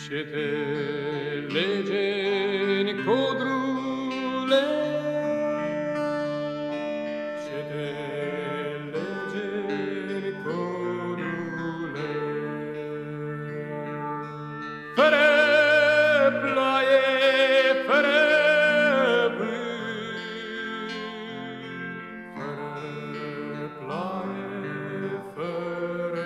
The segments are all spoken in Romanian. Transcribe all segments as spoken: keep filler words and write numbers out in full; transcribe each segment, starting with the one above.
Ce te lege-n codrule, ce te lege-n codrule, fără ploaie, fără vânt, fără ploaie, fără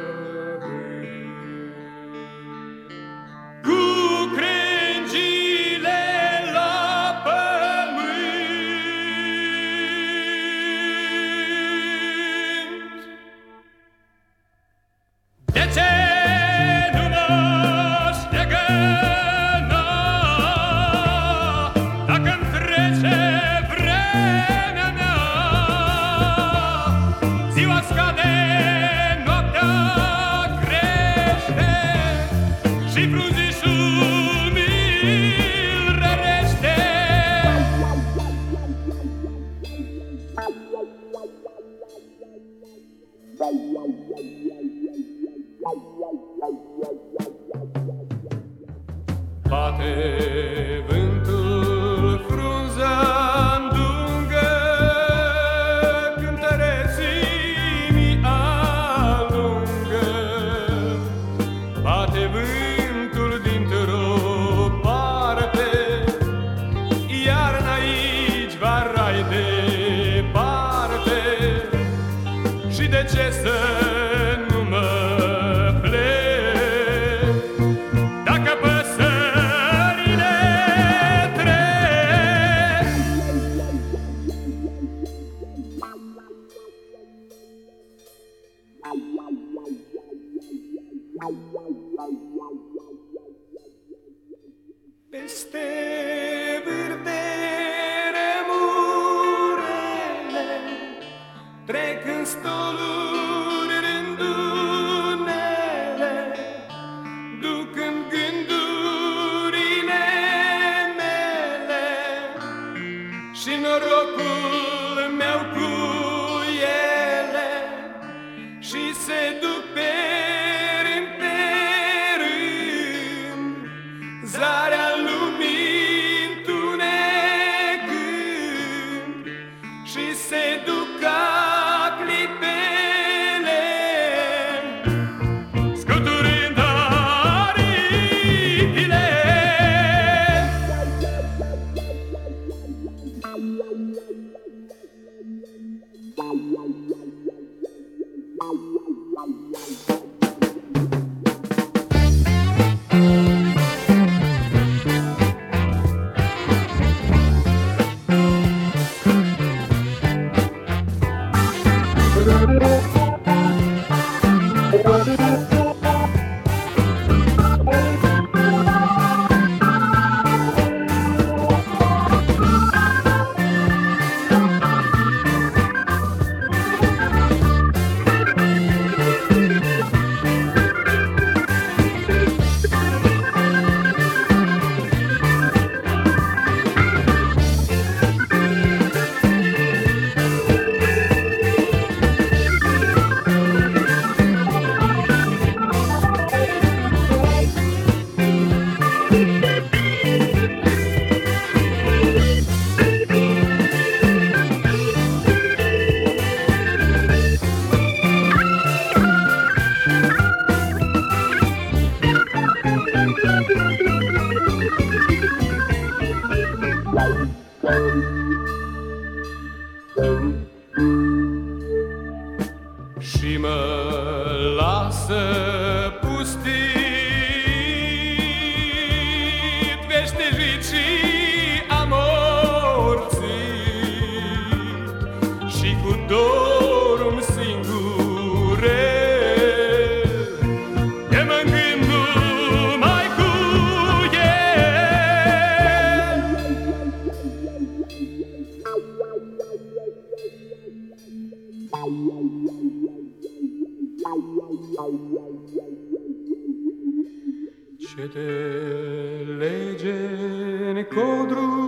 și frunzișul mi-l rărește. Bate vântul frunza-n dungă, cântăreții mi alungă. Bate vântul dintr-o parte, iarna aici va rai departe. Și de ce să nu mă plec, dacă păsările trec? Peste vârte remurele trec în stoluri rândunele, duc-n gândurile mele și norocul meu cu ele, și se duc pe rând pe rând, zarea lumii întunecând, și se duc ca clipele, scuturând aripile. Și mă lasă pustit, veștejit și amorțit, și cu dorul singurel de mă-ngând numai cu el. Ce te lege-n codru